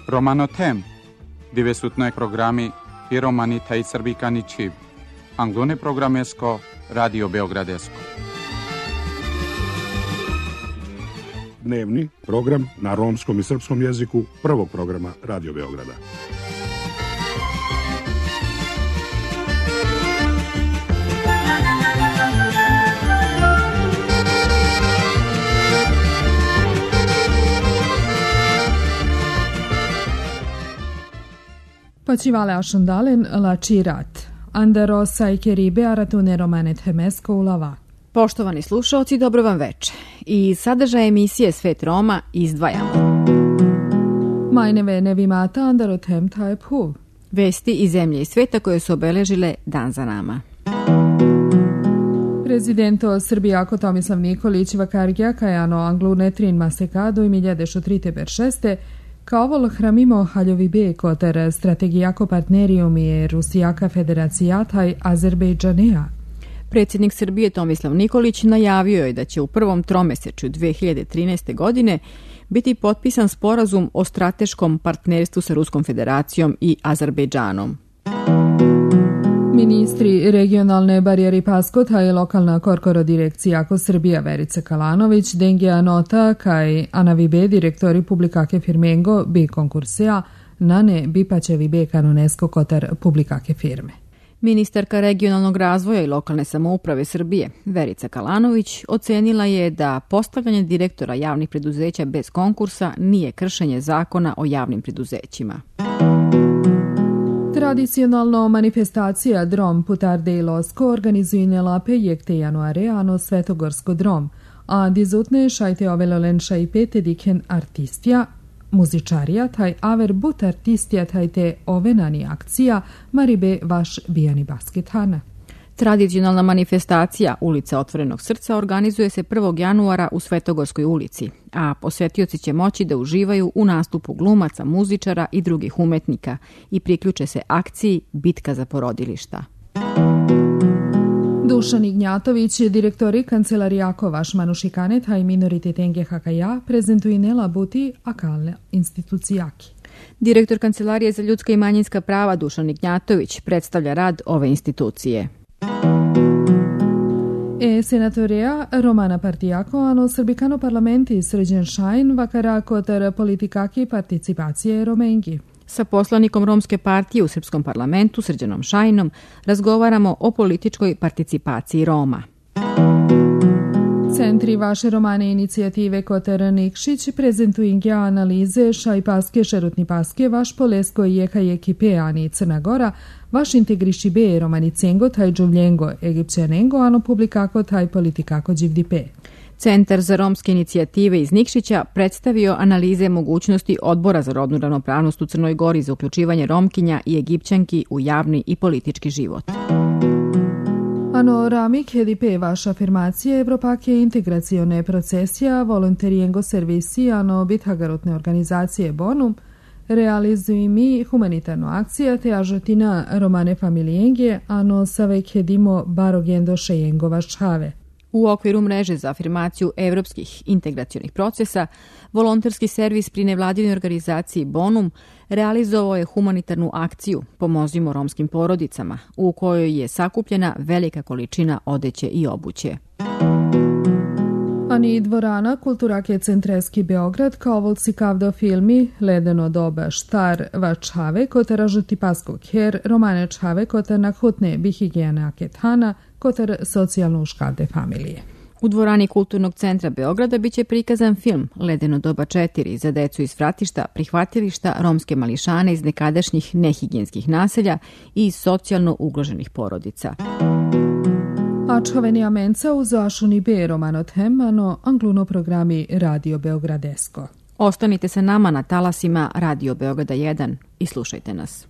Romanotem, divesutnoj programi i romani taj srbikani čiv. Anglone programesko, Radio Beogradesko. Dnevni program na romskom i srpskom jeziku prvog programa Radio Beograda. Počivale ašundalen lači rat. Andaro sajkeribe aratune romanet hemesko ulava. Poštovani slušalci, dobro vam veče. I sadržaj emisije Svet Roma izdvajamo. Majneve nevimata andaro tem taj puv. Vesti iz zemlje i sveta koje su obeležile dan za nama. Prezidento Srbijako Tomislav Nikolić vakargija kajano anglune trin masekado i miljadešo trite beršeste, kao vol hramimo haljovi be koter strategijako partnerijum je Rusijaka federacijataj Azerbejdžaneja. Predsjednik Srbije Tomislav Nikolić najavio je da će u prvom tromesečju 2013. godine biti potpisan sporazum o strateškom partnerstvu sa Ruskom federacijom i Azerbejdžanom. Ministri regionalne barijeri Paskota i lokalna korkoro direkcija ako Srbija Verica Kalanović, Dengija Nota kaj Anavibe direktori publikake firmengo bi konkursija nane bipaćevi be kanonesko kotar publikake firme. Ministarka regionalnog razvoja i lokalne samouprave Srbije, Verica Kalanović, ocenila je da postavljanje direktora javnih preduzeća bez konkursa nije kršenje zakona o javnim preduzećima. Tradicionalno manifestacija Drom Putarde i Losko organizujnela pejekte januare ano Svetogorsko Drom, a dizutne šajte ovelolen šajpete diken artistja, muzičarija taj aver but artistja taj te ovenani akcija maribe vaš bijani baskethana. Tradicionalna manifestacija Ulica Otvorenog srca organizuje se 1. januara u Svetogorskoj ulici, a posetioci će moći da uživaju u nastupu glumaca, muzičara i drugih umetnika i priključe se akciji Bitka za porodilišta. Dušan Ignjatović, direktori Kancelarijako vaš manušikanet i minoritet NGHK-ja prezentuju nela buti akalne institucijaki. Direktor Kancelarije za ljudska i manjinska prava Dušan Ignjatović predstavlja rad ove institucije. Senatoreja Romana Partijako ano Srbikano parlamenti Srđan Šajn vakara kotar politikaki participacije Romengi. Sa poslanikom Romske partije u Srpskom parlamentu Srđanom Šajnom razgovaramo o političkoj participaciji Roma. Centri vaše romane inicijative Kotar Nikšić prezentuju analize šaj paske šerutni paske vaš polesko i jeka ekipe ani Crna Gora vaš integriši be romani cengo taj džuvljengo egipćanengo ano publikako taj politikako dživdipe. Centar za romske inicijative iz Nikšića predstavio analize mogućnosti Odbora za rodnu ravnopravnost u Crnoj Gori za uključivanje Romkinja i Egipćanki u javni i politički život. Ano ramik edipe vaša afirmacije Evropake integracione procesija volontarijengo servisi ano bitagarotne organizacije Bonum realizuju mi humanitarnu akcija te ažotina romane familijenge ano savek edimo barogendo šejengo vaščave. U okviru mreže za afirmaciju evropskih integracionih procesa, volonterski servis pri nevladinoj organizaciji Bonum realizovao je humanitarnu akciju Pomozimo romskim porodicama, u kojoj je sakupljena velika količina odeće i obuće. Ani dvorana Kulturake Centreski Beograd kao volci kavdo filmi Ledeno doba štar vačave kotar ažuti paskog her romane čave kotar nakhutne bihigijane akethana kotar socijalno uškavde familije. U dvorani Kulturnog centra Beograda biće prikazan film Ledeno doba 4 za decu iz vratišta, prihvatilišta, romske mališane iz nekadašnjih nehigijenskih naselja i iz socijalno ugroženih porodica. Ačhoveni amenca uz ašuni be romanotem ano angluno programi Radio Beogradesko. Ostanite sa nama na talasima Radio Beograda 1 i slušajte nas.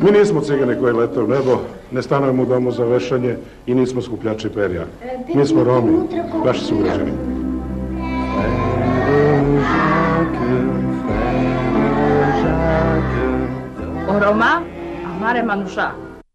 Mi nismo cigani koji lete u nebo, ne stanujemo u domu za vešanje i nismo skupljači perja. Mi smo Romi, vaši sugrađani. O Roma, amare Manuša.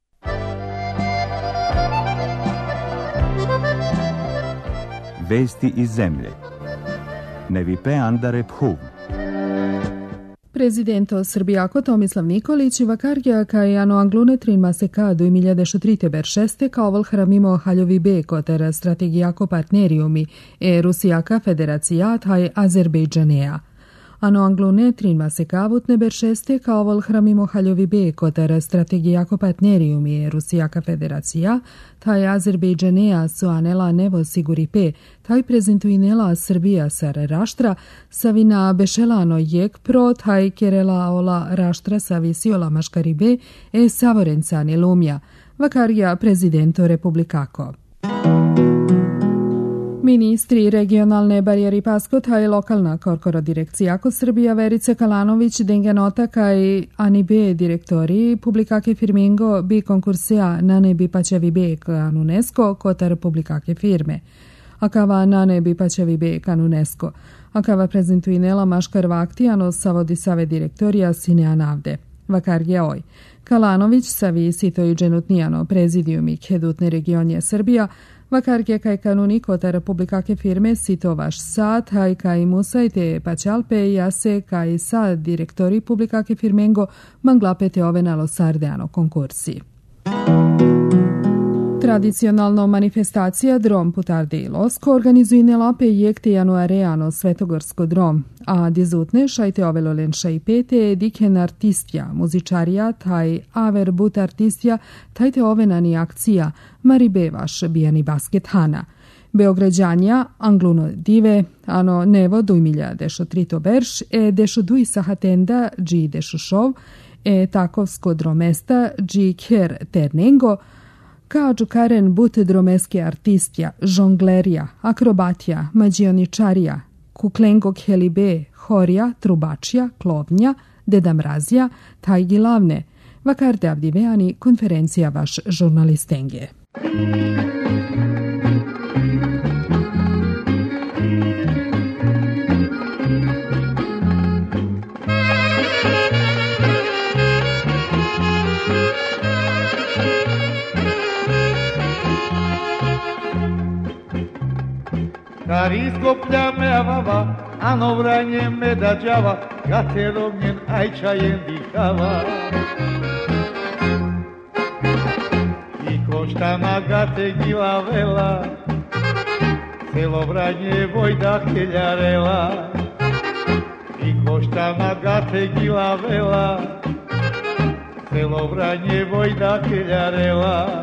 Vesti iz zemlje. Nevipe Andare Phuv. Prezidento Srbijako Tomislav Nikolić vakarja kajano anglune trinma se ka 2036 kao volhramimo haljovi beko ter strategijako partneriumi Rusijaka federacija taj Azerbejdžanea. Ano anglune trinma se kavutne beršeste kao volhramimo haljovi beko ter strategijako partneriumi Rusijaka federacija taj Azerbejdžanea su anela nevo siguripe taj prezentuinela Srbija sar raštra savina bešelano jek pro taj kerela ola raštra savisiola maškaribe savorencane lumja vakarja prezidento republikako. Ministri regionalne barijeri Paskota i lokalna korkoro direkcija kod Srbija Verice Kalanović, Dengenota kaj ani B direktori publikake firmingo bi konkursija na nebi paćevi B kan UNESCO kota republikake firme. Akava na nebi paćevi B kan UNESCO. Akava prezentuinela maškar vaktijano savodi save direktorija sine anavde. Vakar je oj. Kalanović savi sito i dženutnijano prezidijumi kedutne regionje Srbija vakarke kaj kanuniko republikake firme sito vaš sad, haj kaj musajte pačalpe jase kaj sad direktori publikake firmengo manglapete ove nalo sardeano konkursi. Tradicionalno manifestacija Drom Putarde i Losko organizujne jekte januareano Svetogorsko drom, a dizutne šajte ovelo lenša i pete diken artistja, muzičarija, taj aver but artistja, tajte ovenani akcija, maribevaš bijani basket hana. Beograđanja, angluno dive, ano nevo dujmilja dešo trito berš, dešo duj sahatenda, dži dešo šov, takovsko dromesta, dži ker ternengo, Kažu karen but dromeske artistja, žonglerija, akrobatija, mađioničarija, kuklengog helibe, horija, trubačija, klovnja, deda mrazija, tajgi lavne. Vakarde avdivejani, konferencija vaš žurnalistenge. Kariskoplja me avava, ano vranje me dađava, gate rognjen ajčajem dihava. I koštana gate gila vela, celo vranje vojda keljarela. I koštana gate gila vela, celo vranje vojda keljarela.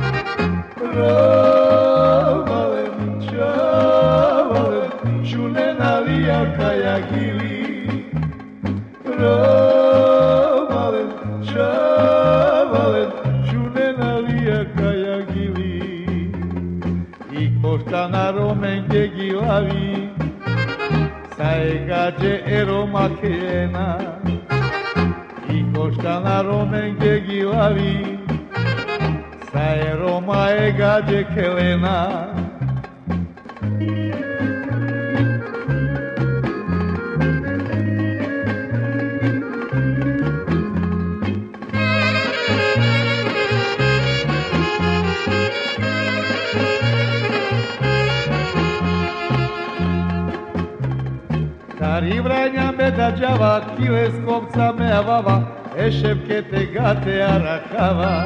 Rovalen čavalen, šune navija kaja gili. Rovalen čavalen, šune navija kaja gili. I košta na romenge gilavi, sa e gađe eroma kejena. I košta na romenge gilavi, sa e roma e gađe kelena. Stari vranja me dađava, kile skopca me avava, šepke te gate arakava.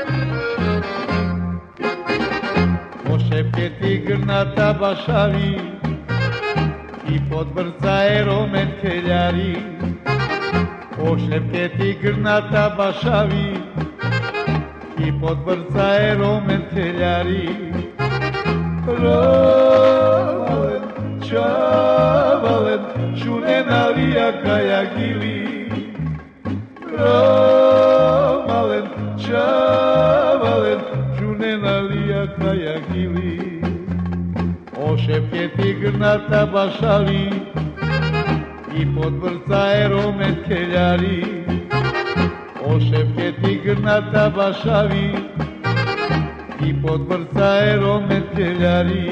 Po šepke ti grnata bašavi, i pod brca romen keljari. Po šepke ti grnata bašavi, i pod brca romen keljari. Rovalen čavalen, šune navija kaja gili. Rovalen čavalen, šune navija kaja gili. O šepke ti grnata bašali, i pod vrca romen keljari. O šepke ti grnata bašavi i pod vrca erometeljari.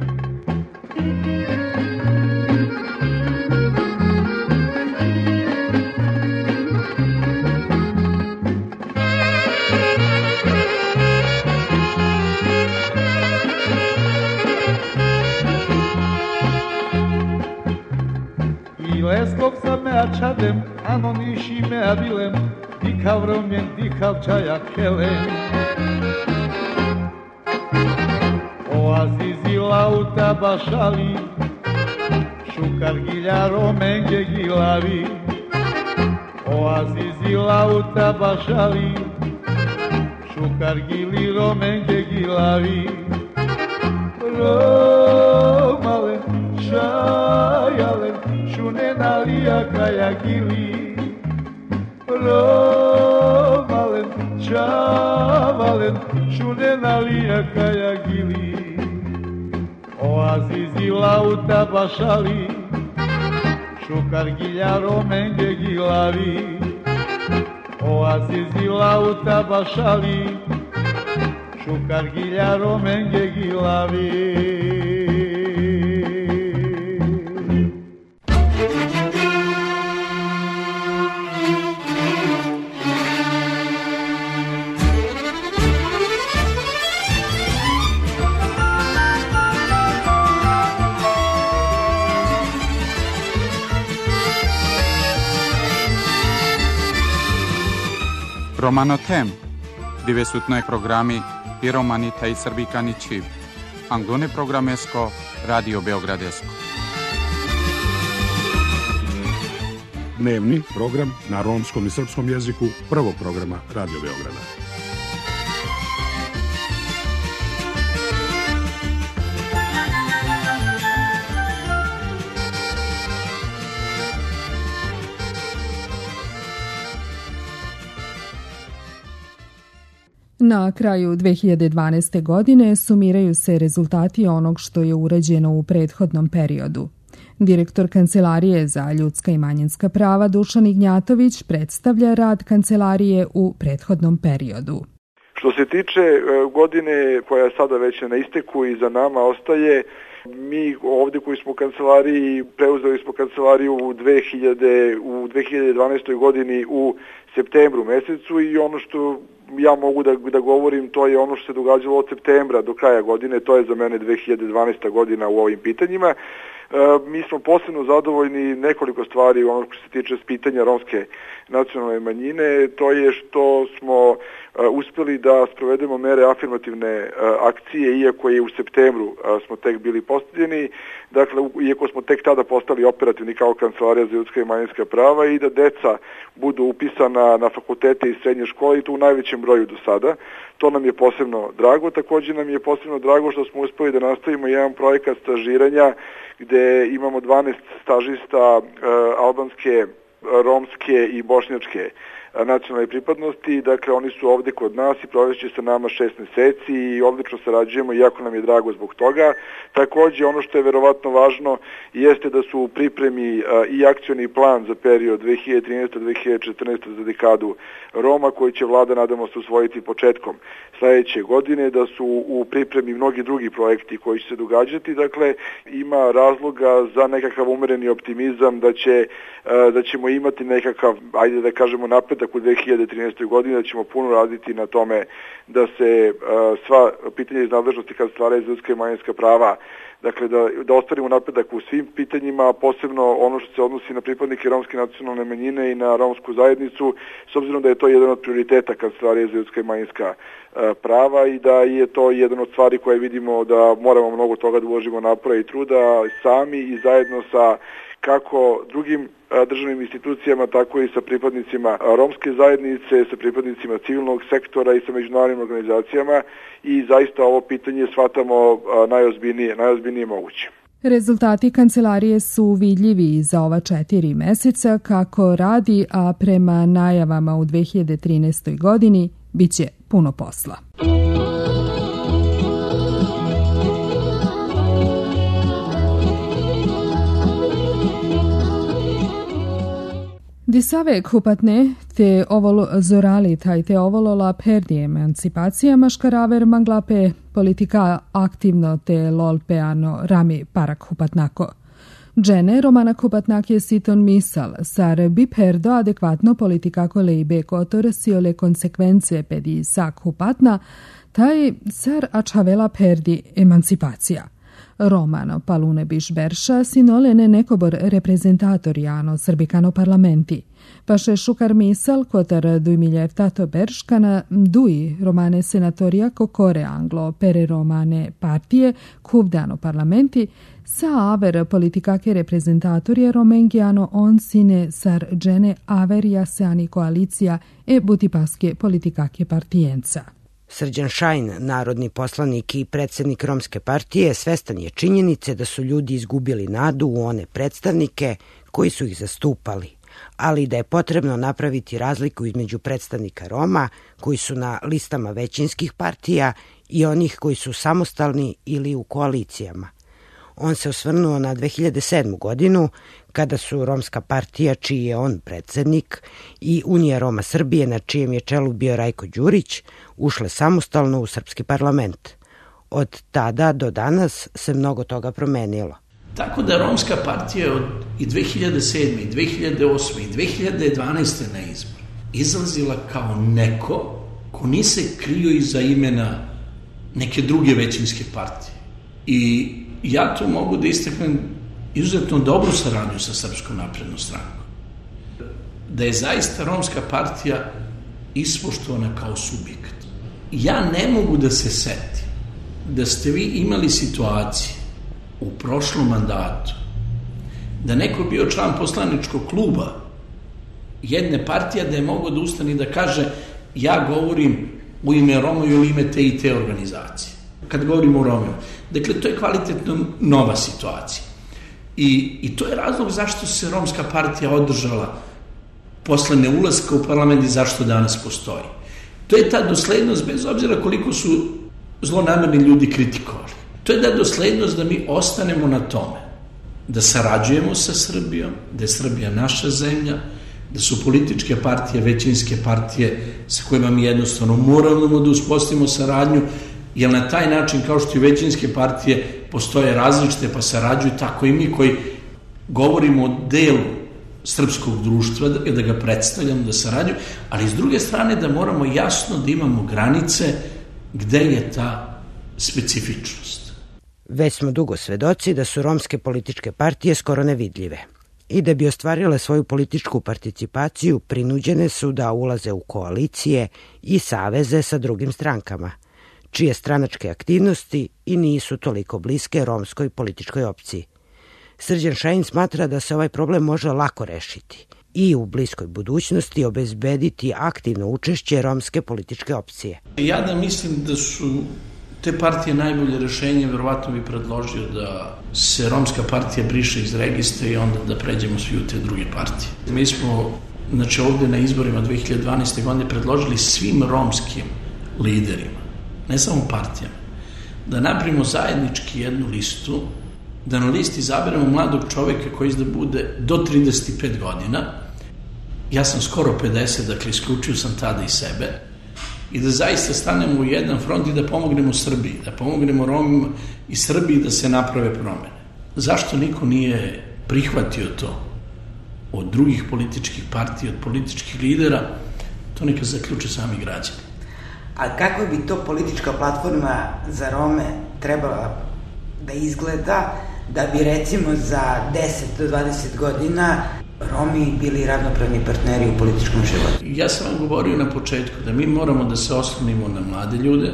Leskovca mea čadem, ano niši mea bilem, dikav romjen, dikav čajak helem. O azizi lauta bašali, šukar gilja romenge gilavi. O azizi lauta bašali, šukar gili romenge gilavi. Romalen, šajalen, šunena lija kaja gili. Romalen, čavalen, šunena lija kaja gili. O azizi lauta bašali, šukar gilja romenge gilavi. O azizi lauta bašali, šukar gilja romenge gilavi. Romanotem, divesutnoj programi Piromani taj Srbikani čiv. Anglone programesko, Radio Beogradesko. Dnevni program na romskom i srpskom jeziku prvog programa Radio Beograda. Na kraju 2012. godine sumiraju se rezultati onog što je urađeno u prethodnom periodu. Direktor Kancelarije za ljudska i manjinska prava Dušan Ignjatović predstavlja rad Kancelarije u prethodnom periodu. Što se tiče godine koja je sada već na isteku i za nama ostaje, mi ovdje koji smo u kancelariji, preuzeli smo kancelariju u 2012. godini u septembru mesecu i ono što ja mogu da govorim, to je ono što se događalo od septembra do kraja godine, to je za mene 2012. godina u ovim pitanjima. Mi smo posebno zadovoljni nekoliko stvari ono što se tiče pitanja romske nacionalne manjine, to je što smo uspjeli da sprovedemo mere afirmativne akcije, iako je u septembru smo tek bili postavljeni, dakle, iako smo tek tada postali operativni kao Kancelarija za ljudska i manjinska prava i da deca budu upisana na fakultete i srednje škole i to u najvećem broju do sada. To nam je posebno drago. Također nam je posebno drago što smo uspeli da nastavimo jedan projekat stažiranja gde imamo 12 stažista albanske, romske i bošnjačke nacionalne pripadnosti. Dakle, oni su ovdje kod nas i provešće sa nama 6 meseci i odlično sarađujemo, iako nam je drago zbog toga. Također, ono što je verovatno važno jeste da su u pripremi i akcioni plan za period 2013-2014 za dekadu Roma, koji će vlada, nadamo se, usvojiti početkom sljedeće godine, da su u pripremi mnogi drugi projekti koji će se događati. Dakle, ima razloga za nekakav umereni optimizam da ćemo imati nekakav, ajde da kažemo, napredak u 2013. godini, da ćemo puno raditi na tome da se sva pitanja iz nadležnosti Kancelarije za ljudska i manjinska prava, dakle da ostvarimo napredak u svim pitanjima, posebno ono što se odnosi na pripadnike romske nacionalne manjine i na romsku zajednicu, s obzirom da je to jedan od prioriteta Kancelarije za ljudska i manjinska prava i da je to jedan od stvari koje vidimo da moramo mnogo toga da uložimo napora i truda sami i zajedno sa kako drugim državnim institucijama, tako i sa pripadnicima romske zajednice, sa pripadnicima civilnog sektora i sa međunarodnim organizacijama i zaista ovo pitanje shvatamo najozbiljnije moguće. Rezultati kancelarije su vidljivi za ova 4 meseca kako radi, a prema najavama u 2013. godini biće puno posla. Disave kupatne te ovolo zorali te ovolo la perdi emancipacija maškaraver manglape politika aktivno te lolpeano rami parak kupatnako. Džene Romana Kupatnak je siton misal, sar bi perdo adekvatno politika kolejbe kotor siole konsekvence pedi sa kupatna, taj sar ačavela perdi emancipacija. Romano palune biš berša sinolene nekobor reprezentatoriano srbikano parlamenti. Paše šukar misal kotar dujmiljev tato berškana duji romane senatorija kokore anglo pere romane partije kuvdano parlamenti sa aver politikake reprezentatorije romengiano on sine sar džene averja seani koalicija e butipaske politikake partijenca. Srđan Šajn, narodni poslanik i predsjednik Romske partije, svestan je činjenice da su ljudi izgubili nadu u one predstavnike koji su ih zastupali, ali da je potrebno napraviti razliku između predstavnika Roma koji su na listama većinskih partija i onih koji su samostalni ili u koalicijama. On se osvrnuo na 2007. godinu, kada su Romska partija, čiji je on predsjednik, i Unija Roma Srbije, na čijem je čelu bio Rajko Đurić, ušle samostalno u srpski parlament. Od tada do danas se mnogo toga promenilo. Tako da Romska partija od i 2007. i 2008. i 2012. na izbor izlazila kao neko ko nije se krio iza imena neke druge većinske partije. I ja tu mogu da istaknem izuzetno dobru saradnju sa Srpskom naprednom strankom. Da je zaista Romska partija ispoštovana kao subjekt. Ja ne mogu da se setim da ste vi imali situacije u prošlom mandatu da neko bio član poslaničkog kluba jedne partije da je mogao da ustane i da kaže ja govorim u ime Roma ili ime te i te organizacije. Kad govorimo o Romima. Dakle, to je kvalitetno nova situacija. I to je razlog zašto se Romska partija održala posle neulaska u parlament i zašto danas postoji. To je ta doslednost, bez obzira koliko su zlonamerni ljudi kritikovali. To je ta doslednost da mi ostanemo na tome, da sarađujemo sa Srbijom, da je Srbija naša zemlja, da su političke partije, većinske partije sa kojima mi jednostavno moramo da uspostavimo saradnju, jer na taj način, kao što i većinske partije postoje različite pa sarađuju, tako i mi koji govorimo o delu srpskog društva, da ga predstavljamo, da sarađuju, ali s druge strane da moramo jasno da imamo granice gde je ta specifičnost. Već smo dugo svedoci da su romske političke partije skoro nevidljive i da bi ostvarile svoju političku participaciju prinuđene su da ulaze u koalicije i saveze sa drugim strankama, čije stranačke aktivnosti i nisu toliko bliske romskoj političkoj opciji. Srđan Šajn smatra da se ovaj problem može lako rešiti i u bliskoj budućnosti obezbediti aktivno učešće romske političke opcije. Ja da mislim da su te partije najbolje rešenje, verovatno bi predložio da se Romska partija briše iz registra i onda da pređemo svi u te druge partije. Mi smo, znači ovde na izborima 2012. godine predložili svim romskim liderima, ne samo partijama, da napravimo zajednički jednu listu, da na listi izaberemo mladog čoveka koji da bude do 35 godina, ja sam skoro 50, dakle isključio sam tada i sebe, i da zaista stanemo u jedan front i da pomognemo Srbiji, da pomognemo Romima i Srbiji da se naprave promene. Zašto niko nije prihvatio to od drugih političkih partija, od političkih lidera, to neka zaključe sami građani. A kako bi to politička platforma za Rome trebala da izgleda da bi recimo za 10 do 20 godina Romi bili ravnopravni partneri u političkom životu? Ja sam vam govorio na početku da mi moramo da se oslonimo na mlade ljude,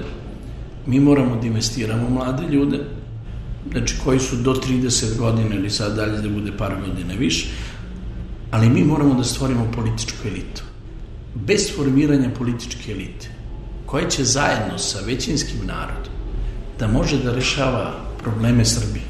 mi moramo da investiramo u mlade ljude, znači koji su do 30 godina ili sad dalje da bude par godina više, ali mi moramo da stvorimo političku elitu. Bez formiranja političke elite, koja će zajedno sa većinskim narodom da može da rešava probleme Srbije,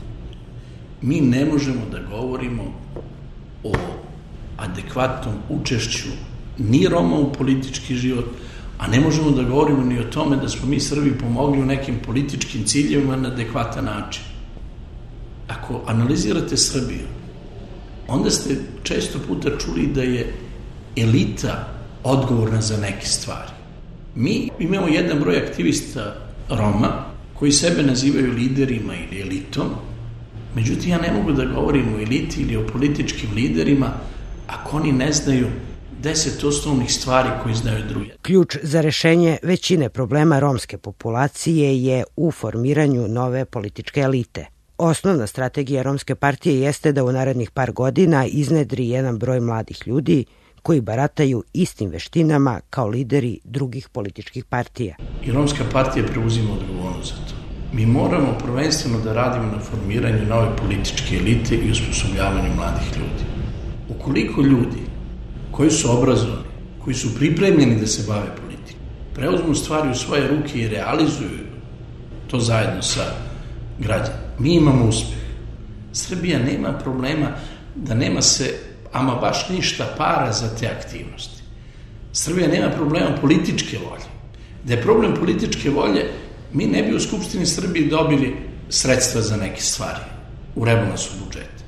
mi ne možemo da govorimo o adekvatnom učešću ni Roma u politički život, a ne možemo da govorimo ni o tome da smo mi Srbi pomogli u nekim političkim ciljevima na adekvatan način. Ako analizirate Srbiju, onda ste često puta čuli da je elita odgovorna za neke stvari. Mi imamo jedan broj aktivista Roma koji sebe nazivaju liderima ili elitom, međutim ja ne mogu da govorim o eliti ili o političkim liderima ako oni ne znaju 10 osnovnih stvari koje znaju drugi. Ključ za rešenje većine problema romske populacije je u formiranju nove političke elite. Osnovna strategija Romske partije jeste da u narednih par godina iznedri jedan broj mladih ljudi koji barataju istim veštinama kao lideri drugih političkih partija. I Romska partija preuzima odgovornost za to. Mi moramo prvenstveno da radimo na formiranju nove političke elite i osposobljavanju mladih ljudi. Ukoliko ljudi koji su obrazovani, koji su pripremljeni da se bave politikom, preuzmu stvari u svoje ruke i realizuju to zajedno sa građanima, mi imamo uspeh. Srbija nema problema da nema se ama baš ništa para za te aktivnosti. Srbija nema problema političke volje. Da je problem političke volje, mi ne bi u Skupštini Srbije dobili sredstva za neke stvari u rebalansu budžeta.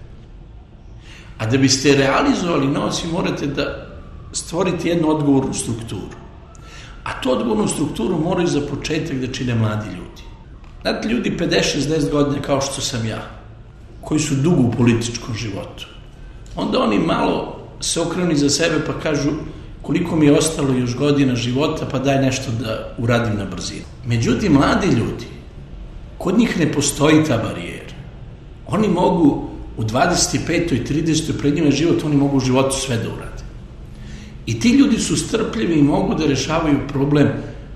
A da biste realizovali novac, morate da stvorite jednu odgovornu strukturu. A tu odgovornu strukturu moraju za početak da čine mladi ljudi. Znate, ljudi 50-60 godina kao što sam ja, koji su dugo u političkom životu, onda oni malo se okrenu za sebe pa kažu koliko mi je ostalo još godina života, pa daj nešto da uradim na brzinu. Međutim, mladi ljudi, kod njih ne postoji ta barijera. Oni mogu u 25. i 30. pred njima život, oni mogu u životu sve da urade. I ti ljudi su strpljivi i mogu da rešavaju problem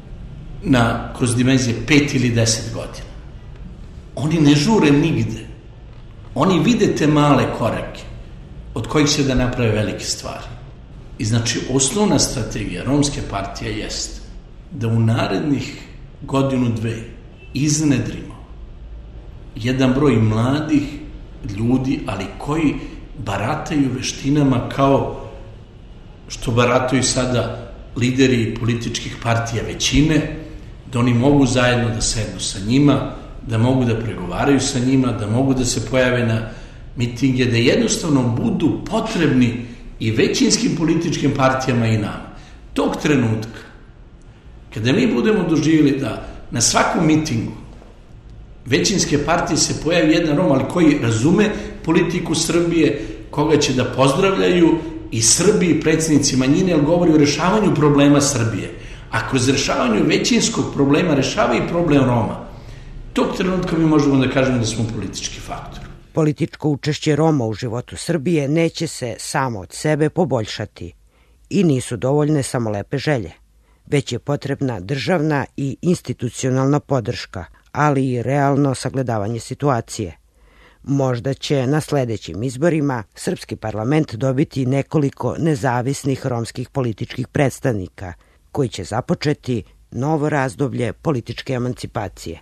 kroz dimenzije 5 ili 10 godina. Oni ne žure nigde. Oni vide te male korake od kojih će da naprave velike stvari. I znači, osnovna strategija Romske partije jeste da u narednih godinu, dve iznedrimo jedan broj mladih ljudi, ali koji barataju veštinama kao što barataju sada lideri političkih partija većine, da oni mogu zajedno da sednu sa njima, da mogu da pregovaraju sa njima, da mogu da se pojave na mitinge, da jednostavno budu potrebni i većinskim političkim partijama i nama. Tog trenutka, kada mi budemo doživjeli da na svakom mitingu većinske partije se pojavi jedan Rom, ali koji razume politiku Srbije, koga će da pozdravljaju i Srbi i predsjednici manjine, jer govori o rešavanju problema Srbije. A kroz rešavanju većinskog problema rešava i problem Roma. Tog trenutka mi možemo da kažemo da smo politički faktor. Političko učešće Roma u životu Srbije neće se samo od sebe poboljšati i nisu dovoljne samo lepe želje, već je potrebna državna i institucionalna podrška, ali i realno sagledavanje situacije. Možda će na sledećim izborima srpski parlament dobiti nekoliko nezavisnih romskih političkih predstavnika, koji će započeti novo razdoblje političke emancipacije.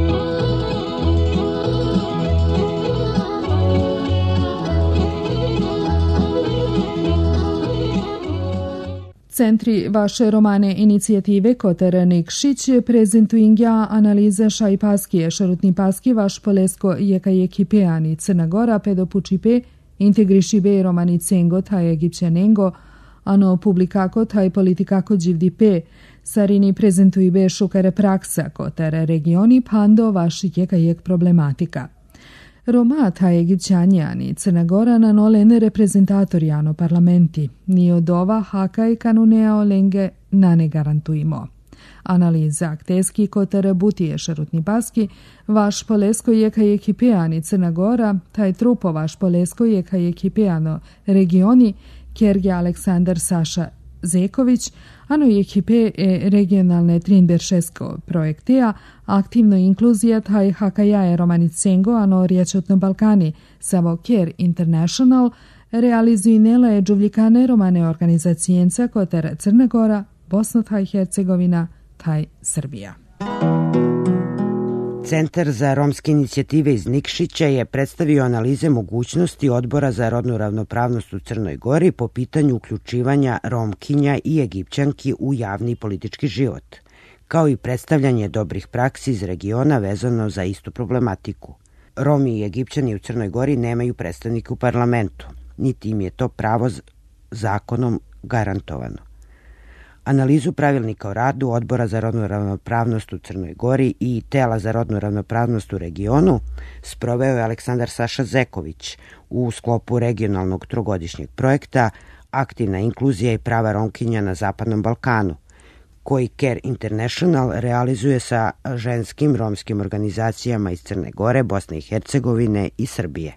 Centri vaše romane inicijative Koter Nikšić prezentuingja analize Šajpaskije, Šarutnipaski, vaš Polesko, Jeka Jekipeani, Crna Gora, Pedopučipe, Integrišibe, Romani Cengo, taj Egipćanengo, ano publikako, taj politikako Đivdipe, Sarini prezentujbe Šukare praksa, Koter regioni, Pando, vaš Jeka Jek problematika. Roma, taj Egipćanjani, Crna Gora na nolene reprezentatori ano parlamenti, ni od ova haka i kanunea olenge na ne garantujemo. Analiza akteski Koter Butije Šarutnipaski, vaš Polesko Jeka Jekipeani, Crna Gora, taj trupo vaš Polesko Jeka Jekipeano regioni, Kjerge Aleksandar Saša Zeković, ano ekipe regionalne Trinberšesko projekteja, aktivno inkluzija taj hakajaje Romanicengo, ano Riječotno Balkani, samo Kjer International, realizuju nela je džuvljikane romane organizacijenca Koter Crna Gora, Bosna taj Hercegovina, taj Srbija. Centar za romske inicijative iz Nikšića je predstavio analize mogućnosti Odbora za rodnu ravnopravnost u Crnoj Gori po pitanju uključivanja Romkinja i Egipćanki u javni politički život, kao i predstavljanje dobrih praksi iz regiona vezano za istu problematiku. Romi i Egipćani u Crnoj Gori nemaju predstavnike u parlamentu. niti im je to pravo zakonom garantovano. Analizu pravilnika o radu Odbora za rodnu ravnopravnost u Crnoj Gori i Tela za rodnu ravnopravnost u regionu sproveo je Aleksandar Saša Zeković u sklopu regionalnog trogodišnjeg projekta Aktivna inkluzija i prava Romkinja na Zapadnom Balkanu, koji Care International realizuje sa ženskim romskim organizacijama iz Crne Gore, Bosne i Hercegovine i Srbije.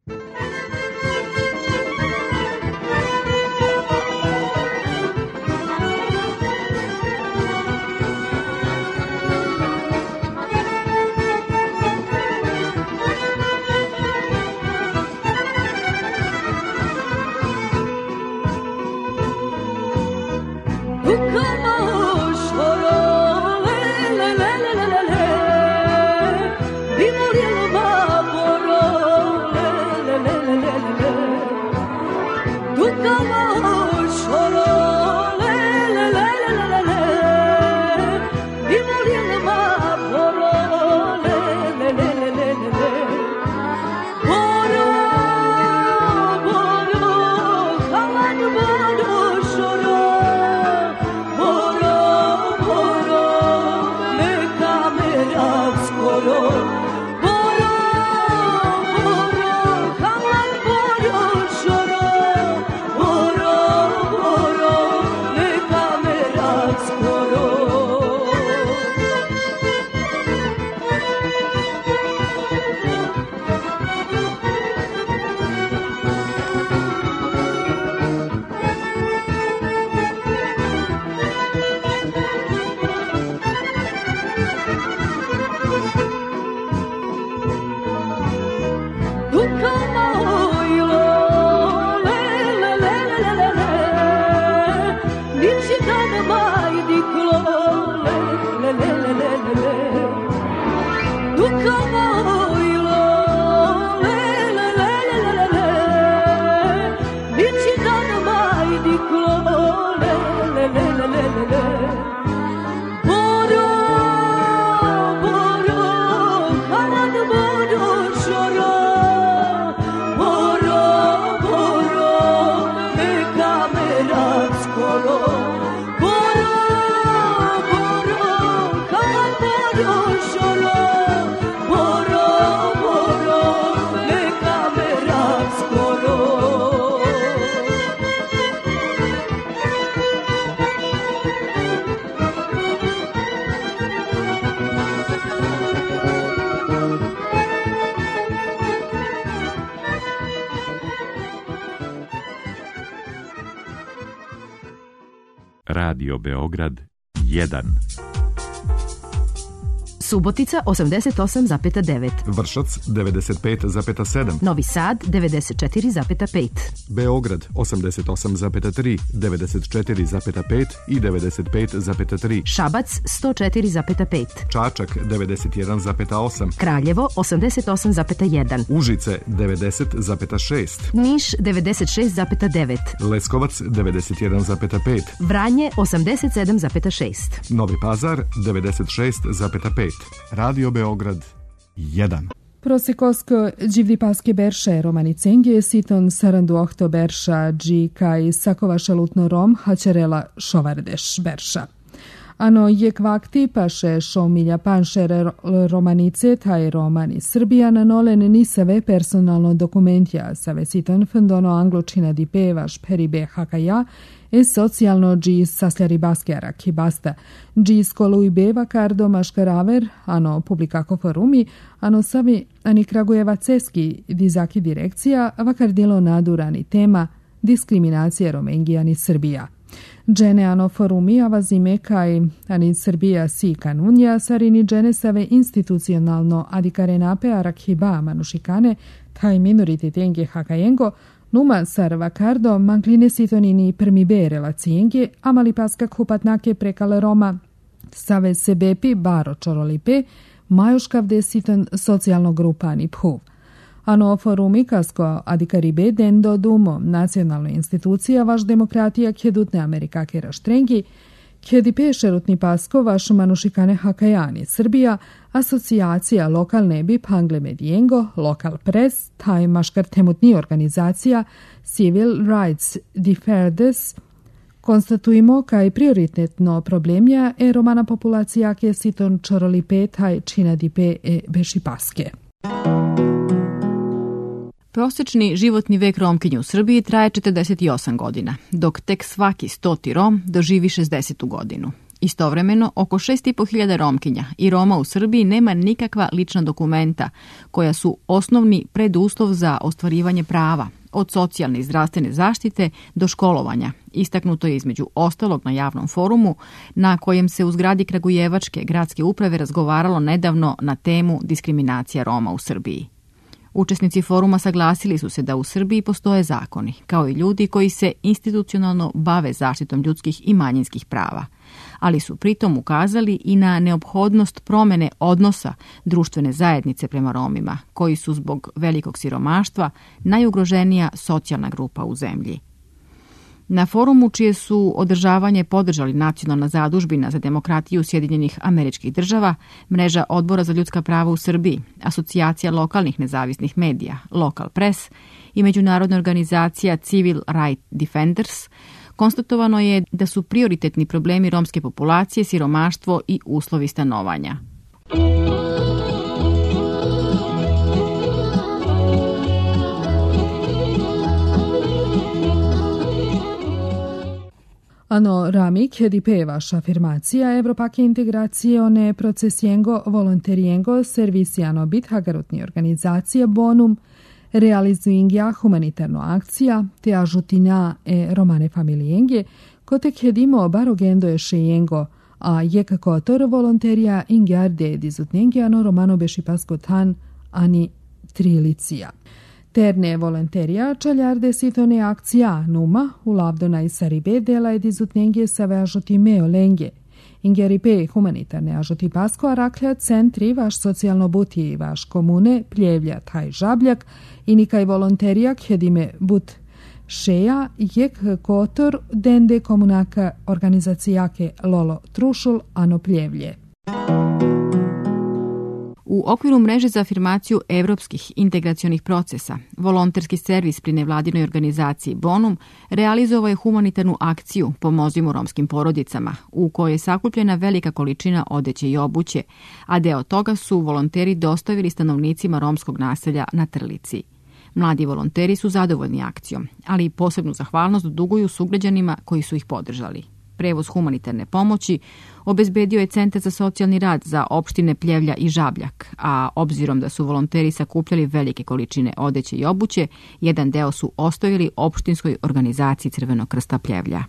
Radio Beograd 1. Subotica 88,9. Vršac 95,7. Novi Sad 94,5. Beograd 88,3, 94,5 i 95,3. Šabac 104,5. Čačak 91,8. Kraljevo 88,1. Užice 90,6. Niš 96,9. Leskovac 91,5. Vranje 87,6. Novi Pazar 96,5. Radio Beograd 1. Prosjekosko dživdipaske berše romani cenge siton sarandu ohto berša dži kaj sakovaša lutno rom hačerela šovardeš berša. Ano je kvakti paše šomilja panšere romanice taj romani Srbija na nolen nisave personalno dokumentja save siton fundono angločina di pevaš peribe hakaja e socijalno dži sasljari baskjara ki basta dži skolu i beva kardo maškaraver ano publikako forumi ano savi ani Kragujeva ceski dizaki direkcija vakardilo nadurani tema diskriminacije romengijani Srbija. Džene ano forumi avazime kaj ani Srbija si kanunja sarini džene save institucionalno adikarenape arakhiba manušikane taj minorititengi hakajengo numa sarva kardo mankline sitonini permibe relacijengi amali paska kupatnake prekale Roma save sebepi baro čorolipe majuškavde siton socijalno grupani phuv. Ano forumi kasko adikaribe dendo dumo nacionalna institucija vaš demokratija kjedutne Amerikake raštrengi KDP šerutni pasko vaš manušikane Hakajani, Srbija, asocijacija lokalne bi Pangle Medijengo, Lokal Press, taj maškar temutni organizacija Civil Rights Defenders, konstatujemo kaj prioritetno problemja romana populacija ke siton čorolipe taj činadipe bešipaske. Prosečni životni vek Romkinja u Srbiji traje 48 godina, dok tek svaki 100. Rom doživi 60. godinu. Istovremeno, oko 6.500 Romkinja i Roma u Srbiji nema nikakva lična dokumenta, koja su osnovni preduslov za ostvarivanje prava, od socijalne i zdravstvene zaštite do školovanja. Istaknuto je između ostalog na javnom forumu, na kojem se u zgradi Kragujevačke gradske uprave razgovaralo nedavno na temu diskriminacija Roma u Srbiji. Učesnici foruma saglasili su se da u Srbiji postoje zakoni, kao i ljudi koji se institucionalno bave zaštitom ljudskih i manjinskih prava, ali su pritom ukazali i na neophodnost promene odnosa društvene zajednice prema Romima, koji su zbog velikog siromaštva najugroženija socijalna grupa u zemlji. Na forumu, čije su održavanje podržali Nacionalna zadužbina za demokratiju Sjedinjenih Američkih Država, Mreža odbora za ljudska prava u Srbiji, Asocijacija lokalnih nezavisnih medija, Lokal Press i međunarodna organizacija Civil Rights Defenders, konstatovano je da su prioritetni problemi romske populacije siromaštvo i uslovi stanovanja. Ano rami KDP vaša afirmacija Evropake integracione procesijengo volonterijengo serviciano bithagarutni organizacije Bonum realizuingja humanitarno akcija te ažutina romane familijenge kote kedimo barogendo šejengo a jekakotor volonterija ingarde dizutnjengiano romano bešipasko tan ani trilicija. Terne volonterija čaljarde sitone akcija numa u lavdona i saribe dela je dizutnjenge save ažoti meo lenge. Ingeripe humanitarne ažoti pasko araklja centri vaš socijalno buti i vaš komune pljevlja taj žabljak i nikaj volonterija kjedime but šeja jek kotor dende komunaka organizacijake Lolo Trušul ano pljevlje. U okviru mreže za afirmaciju evropskih integracionih procesa, volonterski servis pri nevladinoj organizaciji Bonum realizovao je humanitarnu akciju Pomozimo romskim porodicama, u kojoj je sakupljena velika količina odeće i obuće, a deo toga su volonteri dostavili stanovnicima romskog naselja na Trlici. Mladi volonteri su zadovoljni akcijom, ali i posebnu zahvalnost duguju sugrađanima koji su ih podržali. Prevoz humanitarne pomoći obezbedio je Centar za socijalni rad za opštine Pljevlja i Žabljak, a obzirom da su volonteri sakupljali velike količine odeće i obuće, jedan deo su ostavili opštinskoj organizaciji Crvenog krsta Pljevlja.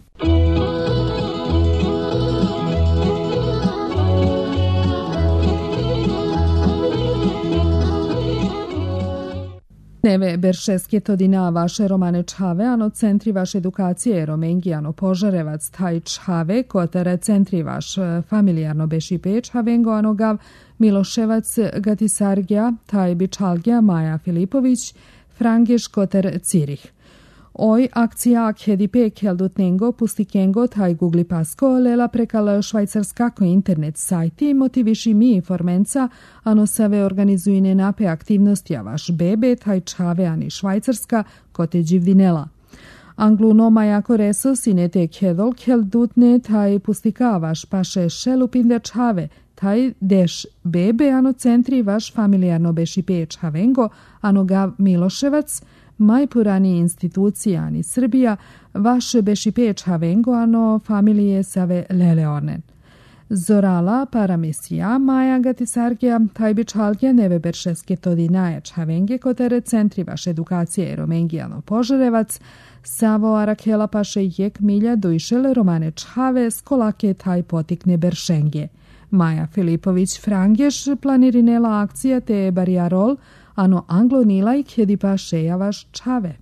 Neve beršeske todina vaše romane čhave, ano centri vaše edukacije romengijano požarevac taj čhave, kotere centri vaš familijarno bešipe čhavengo ano gav Miloševac Gatisargija, taj bičalgija Maja Filipović, Frangeš koter Cirih. Oj akcija KDP keldutnengo pustikengo taj Google pasko lela prekal švajcarskako internet sajti motiviši mi formenca ano save organizujene nape aktivnosti a vaš bebe taj čave ani švajcarska kote dživdinela. Angluno jako reso sinete kedol keldutne taj pustika vaš paše šelupinde čave taj deš bebe ano centri vaš familijarno bešipe čhavengo ano gav Miloševac majpurani institucijani Srbija, vaše bešipe čhavengo ano familije save leleonen. Zorala paramesija Maja Gatisargija, taj bičalgija neve beršeske todinaje čhavenge kotere centri vaše edukacije romengijano požarevac, savo arakela paše jek milja dojšele romane čhave skolake taj potikne beršenge. Maja Filipović Frangeš planirinela akcija te barijarol, ano anglo nilaj kjedipa šejavaš čave.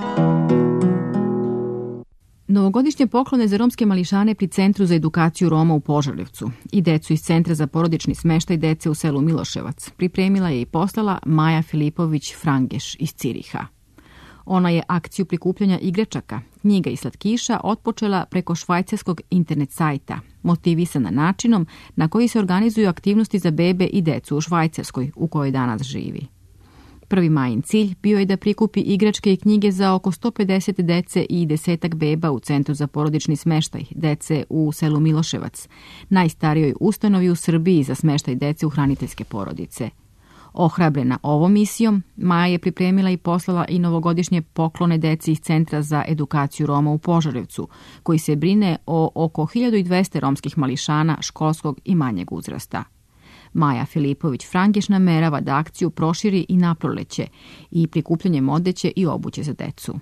Novogodišnje poklone za romske mališane pri Centru za edukaciju Roma u Požarevcu i decu iz Centra za porodični smeštaj dece u selu Miloševac pripremila je i poslala Maja Filipović Frangeš iz Ciriha. Ona je akciju prikupljanja igračaka, knjiga i slatkiša otpočela preko švajcarskog internet sajta, motivisana načinom na koji se organizuju aktivnosti za bebe i decu u Švajcarskoj, u kojoj danas živi. Prvi majin cilj bio je da prikupi igračke i knjige za oko 150 dece i 10 beba u Centru za porodični smeštaj dece u selu Miloševac, najstarijoj ustanovi u Srbiji za smeštaj dece u hraniteljske porodice. Ohrabrena ovom misijom, Maja je pripremila i poslala i novogodišnje poklone deci iz Centra za edukaciju Roma u Požarevcu, koji se brine o oko 1200 romskih mališana školskog i manjeg uzrasta. Maja Filipović-Frangiš namerava da akciju proširi i na proleće i prikupljanjem odeće i obuće za decu.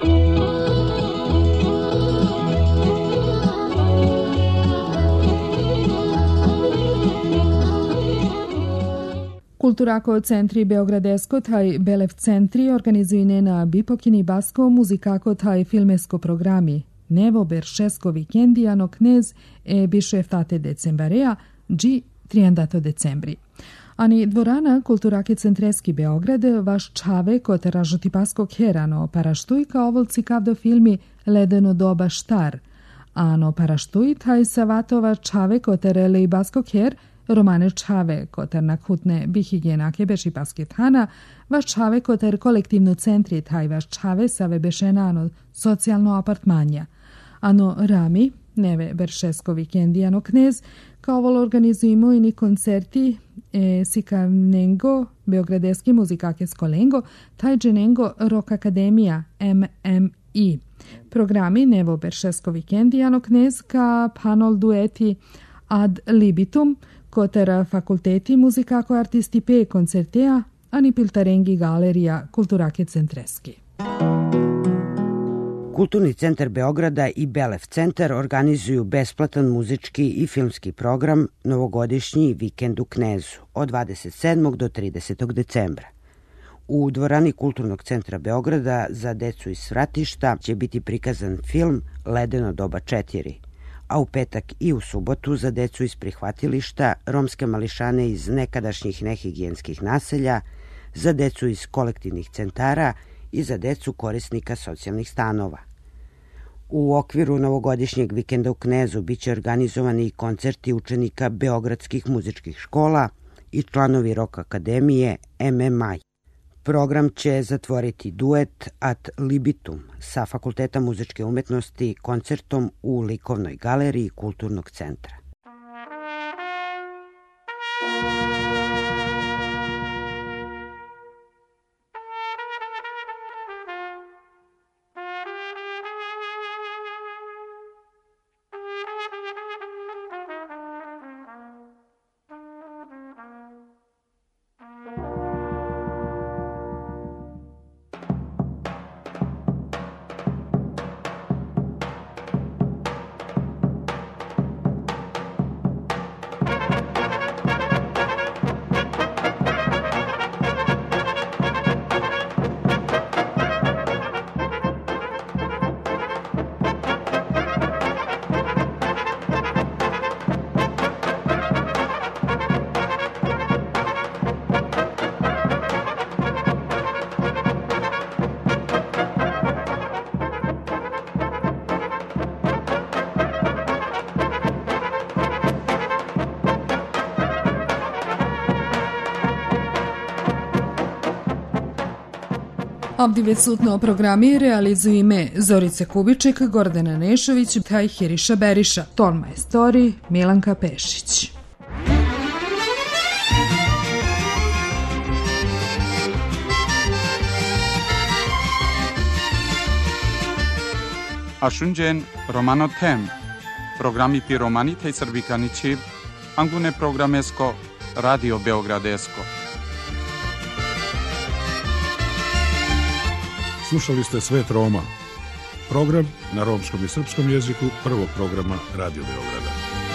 Kulturako centri Beogradesko taj Belev centri organizujene na Bipokini Basko muzikako taj filmesko programi Nevo Beršesko vikendijano knez e bišeftate decembarea G 30 decembri. Ani dvorana Kulturake centreski Beograd vaš čave kod ražotipaskog herano paraštuj kao ovolci kavdo filmi Ledeno doba štar, ano paraštuj taj savatova čave kod relejbaskog her Romane čave kotar nakhutne bihigenake bešipaske thana, vaš čave kotar kolektivno centri taj vaš čave save bešenano socijalno apartmanja. Ano rami, neve Beršesko vikendijano knez, kao vol organizujemo i ni koncerti Sikavnengo, Beogradeski muzikake Skolengo, taj dženengo Rock Akademija MMI. Programi Nevo Beršesko vikendijano knez ka panol dueti ad libitum, koter fakulteti muzikako artisti pe koncertea, ani piltarengi galerija Kulturake centreski. Kulturni centar Beograda i Belev centar organizuju besplatan muzički i filmski program Novogodišnji vikend u Knezu od 27. do 30. decembra. U dvorani Kulturnog centra Beograda za decu iz Svratišta će biti prikazan film Ledeno doba 4, a u petak i u subotu za decu iz prihvatilišta, romske mališane iz nekadašnjih nehigijenskih naselja, za decu iz kolektivnih centara i za decu korisnika socijalnih stanova. U okviru novogodišnjeg vikenda u Knezu biće organizovani i koncerti učenika beogradskih muzičkih škola i članovi Rock Akademije MMI. Program će zatvoriti duet Ad libitum sa Fakulteta muzičke umetnosti koncertom u likovnoj galeriji Kulturnog centra. Abdivecutno programi realizuju ime Zorice Kubiček, Gordana Nešović, taj Hiriša Beriša, ton majstori Milanka Pešić. Ashunjen Romano Tem, programi pi romani tej srbikani čiv, angune programesko, Radio Beogradesko. Slušali ste Svet Roma, program na romskom i srpskom jeziku prvog programa Radio Beograda.